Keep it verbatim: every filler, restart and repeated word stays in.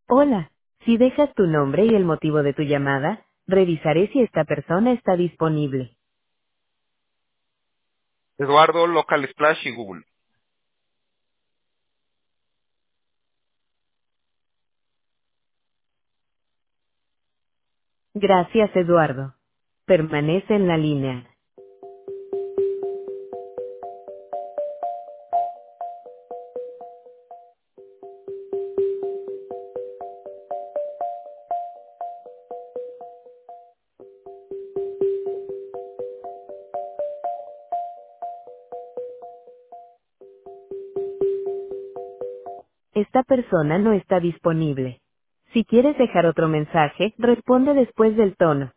Hola, si dejas tu nombre y el motivo de tu llamada, revisaré si esta persona está disponible. Eduardo, Local Splash y Google. Gracias, Eduardo. Permanece en la línea. Esta persona no está disponible. Si quieres dejar otro mensaje, responde después del tono.